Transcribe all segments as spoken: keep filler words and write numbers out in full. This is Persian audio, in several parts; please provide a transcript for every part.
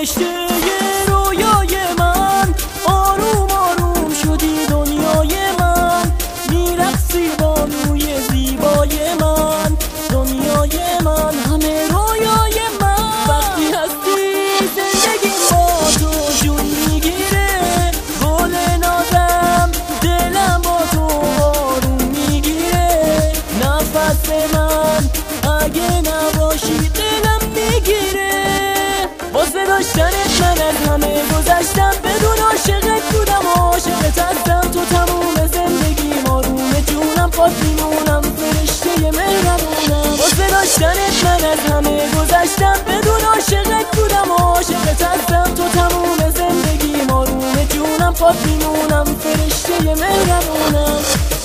فرشته رویای من، آروم آروم شدی دنیای من، میرقصی بانوی زیبای من، دنیای من همه رویای من. وقتی هستی زندگی با تو جون میگیره، گل نازم دلم با تو آروم میگیره، نفس من اگه نباشی دلم میگیره. واسه داشتنت من از همه گذشتم، بدون عاشقت بودم و عاشقت هستم. تو تموم زندگیم آروم جونم، پات میمونم فرشته مهربونم. واسه داشتنت من از همه گذشتم، بدون عاشقت بودم و عاشقت هستم. تو تموم زندگیم آروم جونم، پات میمونم فرشته مهربونم.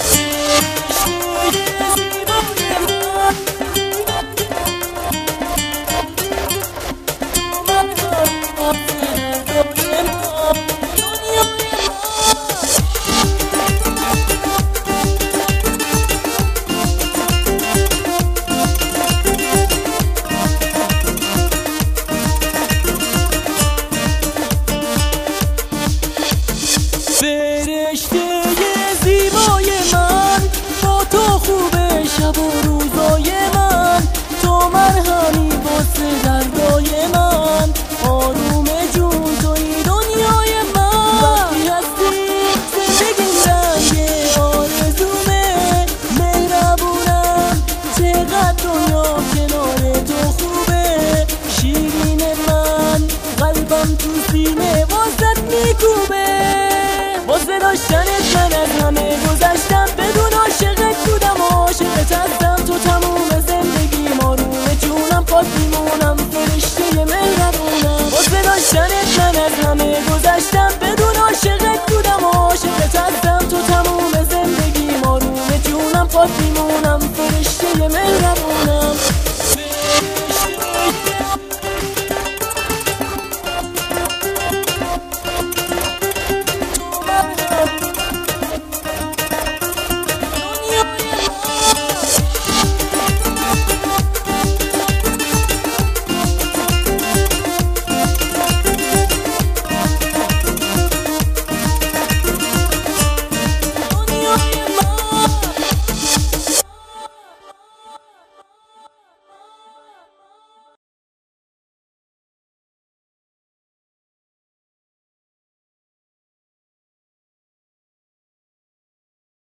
فرشته زیبای من، با تو خوبه شب و روزای من، تو مرهمی واسه دردای من، آروم جون توی دنیای من. وقتی هستی زندگی رنگ آرزومه، مهربونم چقدر دنیا کنار تو خوبه، شیرین من قلبم تو سینه واسط میکوبه. واسه داشتنت من از همه گذشتم، بدون عاشقت بودم و عاشقت هستم. تو تموم زندگیم آروم جونم، پات میمونم فرشته مهربونم. واسه داشتنت من از همه گذشتم، بدون عاشقت بودم و عاشقت هستم. تو تموم زندگیم آروم جونم، پات میمونم فرشته مهربونم.